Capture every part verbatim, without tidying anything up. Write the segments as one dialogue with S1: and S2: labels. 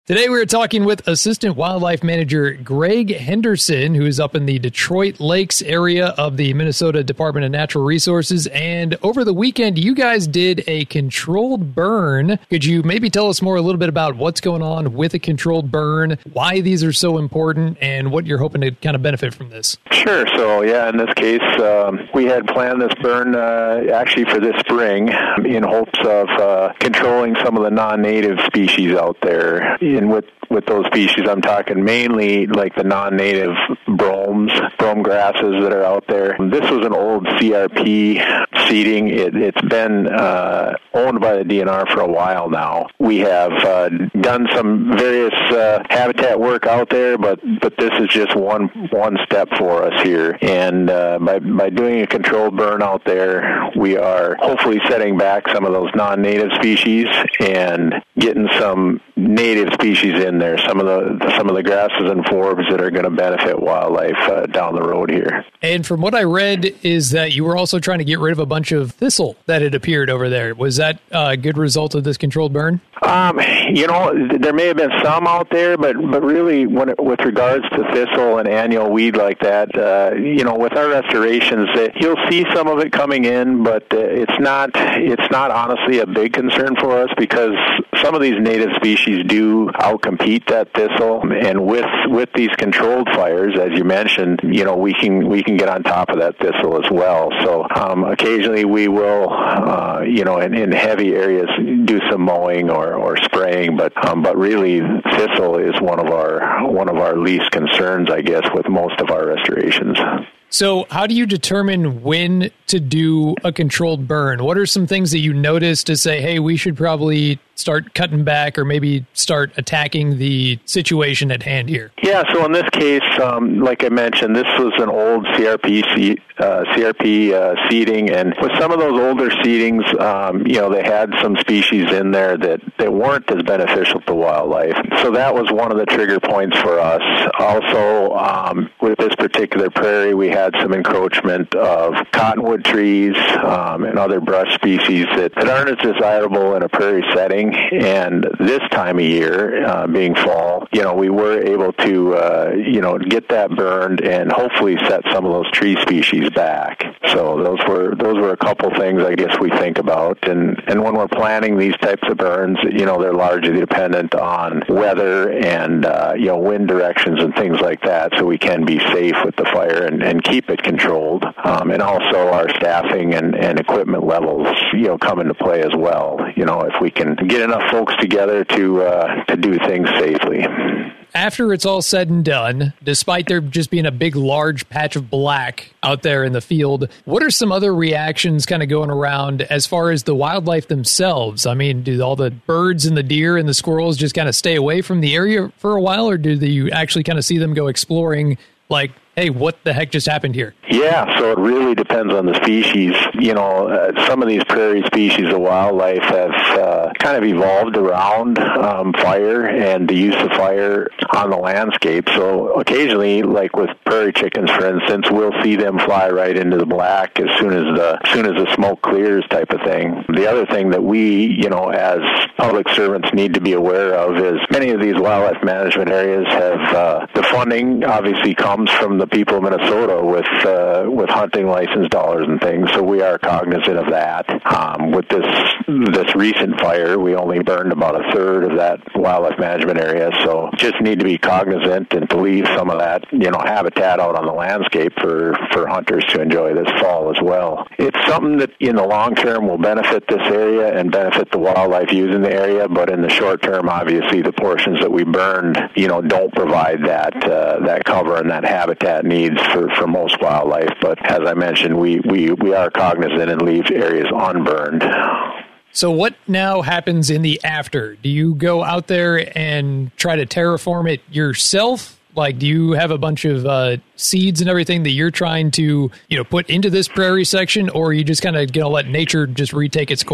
S1: Today we're talking with Assistant Wildlife Manager Greg Henderson, who is up in the Detroit Lakes area of the Minnesota Department of Natural Resources. And over the weekend, you guys did a controlled burn. Could you maybe tell us more a little bit about what's going on with a controlled burn, why these are so important, and what you're hoping to kind of benefit from this?
S2: Sure. So, yeah, in this case, um, we had planned this burn uh, actually for this spring in hopes of uh, controlling some of the non-native species out there. And with with those species, I'm talking mainly like the non-native bromes, brome grasses that are out there. This was an old C R P seeding. It, it's been uh, owned by the D N R for a while now. We have uh, done some various uh, habitat work out there, but but this is just one one step for us here. And uh, by by doing a controlled burn out there, we are hopefully setting back some of those non-native species and getting some native species in there, some of the some of the grasses and forbs that are going to benefit wildlife uh, down the road here.
S1: And from what I read is that you were also trying to get rid of a bunch of thistle that had appeared over there. Was that a good result of this controlled burn?
S2: Um, you know, there may have been some out there, but but really, when it, with regards to thistle and annual weed like that, uh, you know, with our restorations, uh, you'll see some of it coming in, but uh, it's not it's not honestly a big concern for us because some of these native species do outcompete that thistle, and with with these controlled fires, as you mentioned, you know, we can we can get on top of that thistle as well. So um, occasionally we will, uh, you know, in, in heavy areas, do some mowing or, or spraying, but um, but really thistle is one of our one of our least concerns, I guess, with most of our restorations.
S1: So how do you determine when to do a controlled burn? What are some things that you notice to say, hey, we should probably start cutting back or maybe start attacking the situation at hand here?
S2: Yeah, so in this case, um, like I mentioned, this was an old C R P seed, uh, C R P uh, seeding, and with some of those older seedings, um, you know, they had some species in there that, that weren't as beneficial to wildlife. So that was one of the trigger points for us. Also, um, with this particular prairie, we had some encroachment of cottonwood trees um, and other brush species that, that aren't as desirable in a prairie setting. And this time of year, uh, being fall, you know, we were able to, uh, you know, get that burned and hopefully set some of those tree species back. So those were those were a couple things I guess we think about. And, and when we're planning these types of burns, you know, they're largely dependent on weather and, uh, you know, wind directions and things like that, so we can be safe with the fire and, and keep it controlled. Um, and also our staffing and, and equipment levels, you know, come into play as well. You know, if we can get enough folks together to uh, to do things safely.
S1: After it's all said and done, despite there just being a big, large patch of black out there in the field, what are some other reactions kind of going around as far as the wildlife themselves? I mean, do all the birds and the deer and the squirrels just kind of stay away from the area for a while, or do you actually kind of see them go exploring, like, hey, what the heck just happened here?
S2: Yeah, so it really depends on the species. You know, uh, some of these prairie species of wildlife have uh, kind of evolved around um, fire and the use of fire on the landscape. So occasionally, like with prairie chickens, for instance, we'll see them fly right into the black as soon as the as soon as the smoke clears, type of thing. The other thing that we, you know, as public servants need to be aware of is many of these wildlife management areas have uh, the funding obviously comes from the people of Minnesota with uh, with hunting license dollars and things, so we are cognizant of that. Um, with this this recent fire, we only burned about a third of that wildlife management area, so just need to be cognizant and to leave some of that, you know, habitat out on the landscape for, for hunters to enjoy this fall as well. It's something that in the long term will benefit this area and benefit the wildlife using the area, but in the short term, obviously, the portions that we burned, you know, don't provide that uh, that cover and that habitat needs for, for most wildlife. But as I mentioned, we, we, we are cognizant and leave areas unburned.
S1: So what now happens in the after? Do you go out there and try to terraform it yourself? Like, do you have a bunch of uh, seeds and everything that you're trying to, you know, put into this prairie section, or are you just kind of going to let nature just retake its course?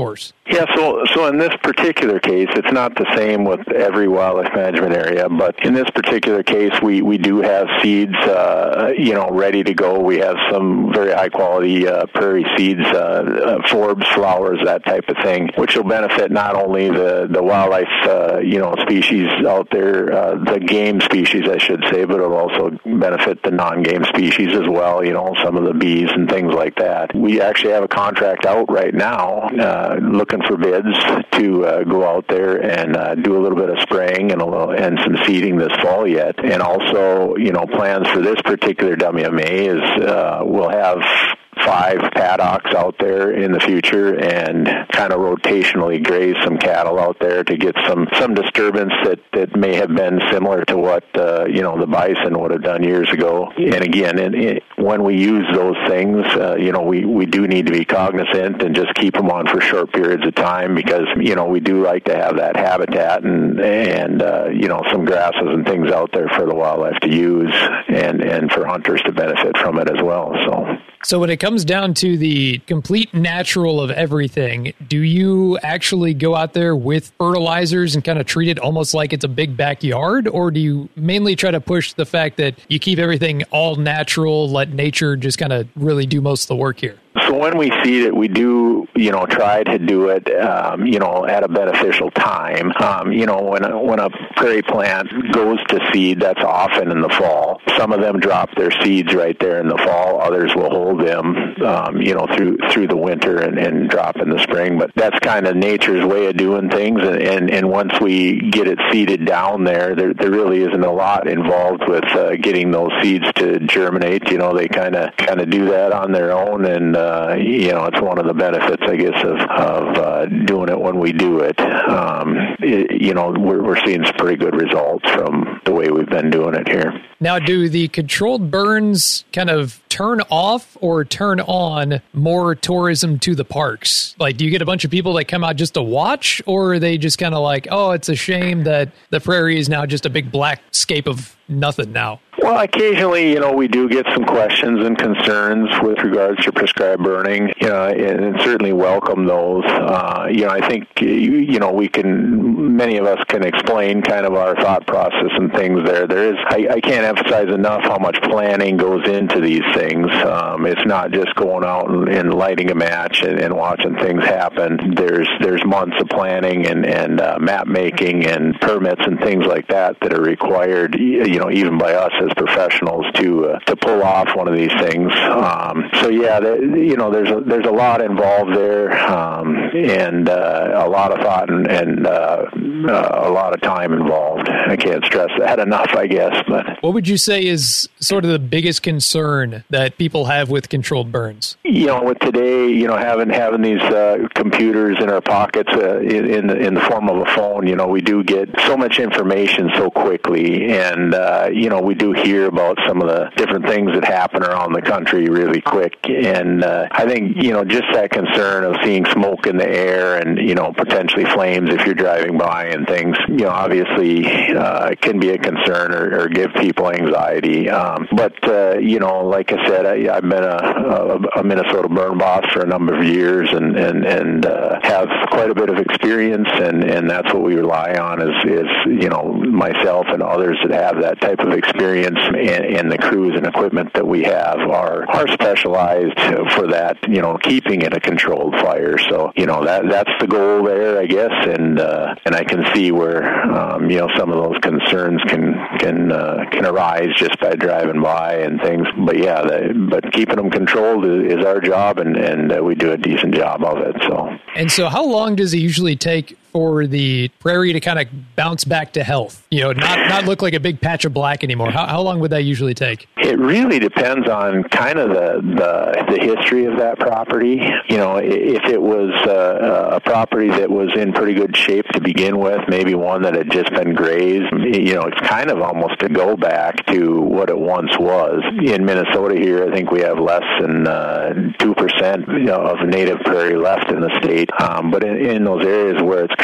S2: Yeah, so so in this particular case, it's not the same with every wildlife management area, but in this particular case, we, we do have seeds, uh, you know, ready to go. We have some very high quality uh, prairie seeds, uh, uh, forbs, flowers, that type of thing, which will benefit not only the the wildlife, uh, you know, species out there, uh, the game species, I should say, but it'll also benefit the non-game species as well. You know, some of the bees and things like that. We actually have a contract out right now, uh, looking for bids to uh, go out there and uh, do a little bit of spraying and a little and some seeding this fall yet. And also, you know, plans for this particular W M A is uh, we'll have five paddocks out there in the future and kind of rotationally graze some cattle out there to get some, some disturbance that, that may have been similar to what, uh, you know, the bison would have done years ago. And again, in, in, when we use those things, uh, you know, we, we do need to be cognizant and just keep them on for short periods of time because, you know, we do like to have that habitat and, and uh, you know, some grasses and things out there for the wildlife to use and, and for hunters to benefit from it as well. So.
S1: So when it comes down to the complete natural of everything, do you actually go out there with fertilizers and kind of treat it almost like it's a big backyard? Or do you mainly try to push the fact that you keep everything all natural, let nature just kind of really do most of the work here?
S2: So when we seed it, we do, you know, try to do it, um, you know, at a beneficial time. Um, you know, when a, when a prairie plant goes to seed, that's often in the fall. Some of them drop their seeds right there in the fall. Others will hold them, um, you know, through through the winter and, and drop in the spring. But that's kind of nature's way of doing things. And, and, and once we get it seeded down there, there, there really isn't a lot involved with uh, getting those seeds to germinate. You know, they kind of kind of do that on their own and, uh, Uh, you know, it's one of the benefits, I guess, of, of uh, doing it when we do it. Um, it you know, we're, we're seeing some pretty good results from the way we've been doing it here.
S1: Now, do the controlled burns kind of turn off or turn on more tourism to the parks? Like, do you get a bunch of people that come out just to watch, or are they just kind of like, oh, it's a shame that the prairie is now just a big black scape of nothing now?
S2: Well, occasionally, you know, we do get some questions and concerns with regards to prescribed burning, you know, and, and certainly welcome those. Uh, you know, I think, you, you know, we can, many of us can explain kind of our thought process and things there. There is, I, I can't emphasize enough how much planning goes into these things. Um, it's not just going out and, and lighting a match and, and watching things happen. There's there's months of planning and, and uh, map making and permits and things like that that are required, you know, even by us as professionals to uh, to pull off one of these things. Um, so yeah, the, you know, there's a, there's a lot involved there, um, and uh, a lot of thought and, and uh, uh, a lot of time involved. I can't stress that enough, I guess. But
S1: what would you say is sort of the biggest concern that people have with controlled burns?
S2: You know, with today, you know, having having these uh, computers in our pockets uh, in in the, in the form of a phone, you know, we do get so much information so quickly, and uh, you know, we do hear about some of the different things that happen around the country really quick. And uh, I think, you know, just that concern of seeing smoke in the air and, you know, potentially flames if you're driving by and things, you know, obviously uh, can be a concern or, or give people anxiety. Um, but, uh, you know, like I said, I, I've been a, a, a Minnesota burn boss for a number of years and, and, and uh, have quite a bit of experience, and, and that's what we rely on is, is, you know, myself and others that have that type of experience, and, and the crews and equipment that we have are are specialized for that, you know, keeping it a controlled fire. So, you know, that that's the goal there, I guess, and uh, and I can see where, um, you know, some of those concerns can can uh, can arise just by driving by and things. But yeah, the, but keeping them controlled is, is our job, and and uh, we do a decent job of it. So.
S1: And so, how long does it usually take for the prairie to kind of bounce back to health? You know, not not look like a big patch of black anymore. How, how long would that usually take?
S2: It really depends on kind of the, the the history of that property. You know, if it was uh, a property that was in pretty good shape to begin with, maybe one that had just been grazed, you know, it's kind of almost a go back to what it once was. In Minnesota here, I think we have less than uh, two percent you know, of native prairie left in the state. Um, but in, in those areas where it's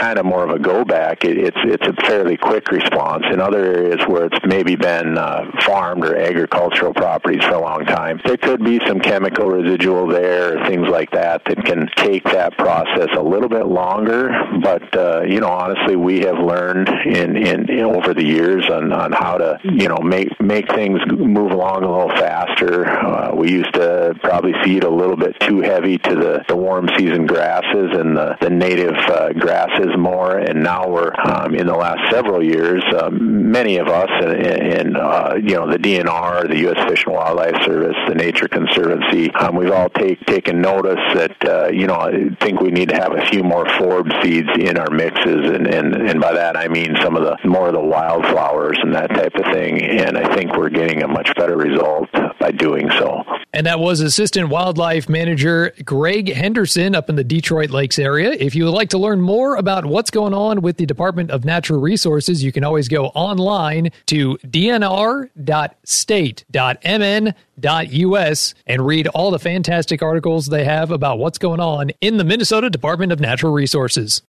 S2: kind of more of a go back, it, it's it's a fairly quick response. In other areas where it's maybe been uh, farmed or agricultural properties for a long time, there could be some chemical residual there, or things like that that can take that process a little bit longer. But uh, you know, honestly, we have learned in, in, in over the years on, on how to you know make make things move along a little faster. Uh, we used to probably seed a little bit too heavy to the, the warm season grasses and the, the native uh, grasses more, and now we're um, in the last several years, um, many of us in uh, you know the D N R, the U S Fish and Wildlife Service, the Nature Conservancy, um, we've all take, taken notice that uh, you know I think we need to have a few more forb seeds in our mixes, and, and, and by that I mean some of the more of the wildflowers and that type of thing, and I think we're getting a much better result by doing so.
S1: And that was Assistant Wildlife Manager Greg Henderson up in the Detroit Lakes area. If you would like to learn more about what's going on with the Department of Natural Resources, you can always go online to d n r dot state dot m n dot u s and read all the fantastic articles they have about what's going on in the Minnesota Department of Natural Resources.